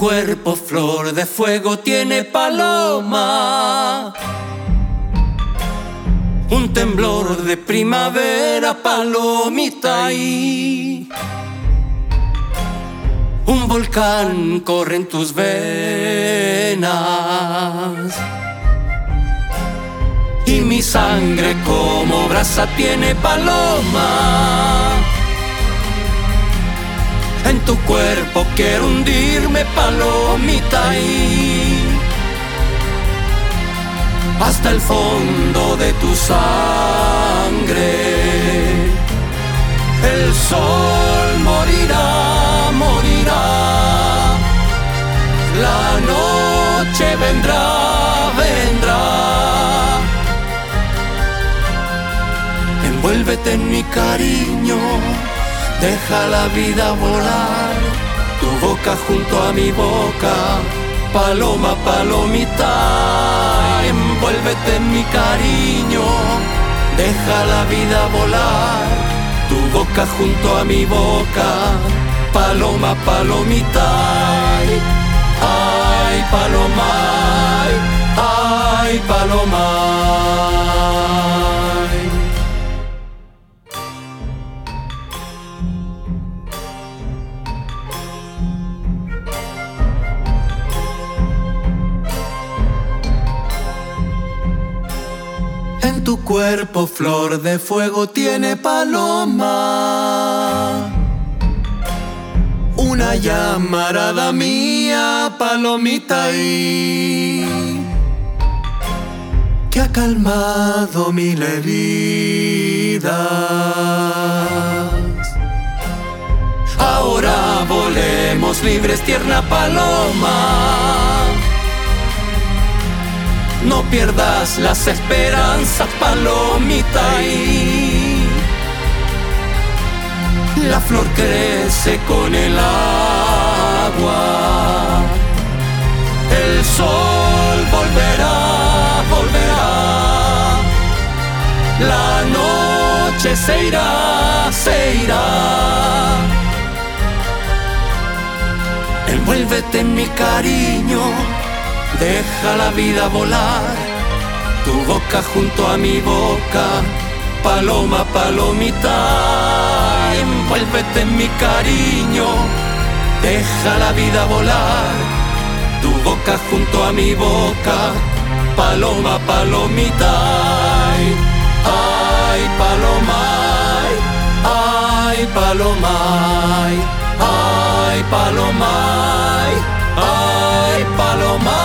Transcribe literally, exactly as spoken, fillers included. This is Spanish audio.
cuerpo flor de fuego tiene paloma, un temblor de primavera, palomita, y un volcán corre en tus venas, y mi sangre como brasa tiene paloma. En tu cuerpo quiero hundirme, palomita, y hasta el fondo de tu sangre el sol morirá, morirá. La noche vendrá, vendrá. Envuélvete en mi cariño, deja la vida volar, tu boca junto a mi boca, paloma, palomita. Envuélvete en mi cariño, deja la vida volar, tu boca junto a mi boca, paloma, palomita. Ay, paloma, ay, paloma. En tu cuerpo flor de fuego tiene paloma, una llamarada mía, palomita, y que ha calmado mil heridas. Ahora volemos libres, tierna paloma. No pierdas las esperanzas, palomita, y la flor crece con el agua. El sol volverá, volverá. La noche se irá, se irá. Envuélvete en mi cariño, deja la vida volar, tu boca junto a mi boca, paloma, palomita. Envuélvete en mi cariño, deja la vida volar, tu boca junto a mi boca, paloma, palomita. Ay, paloma, ay, paloma, ay, paloma, ay, paloma.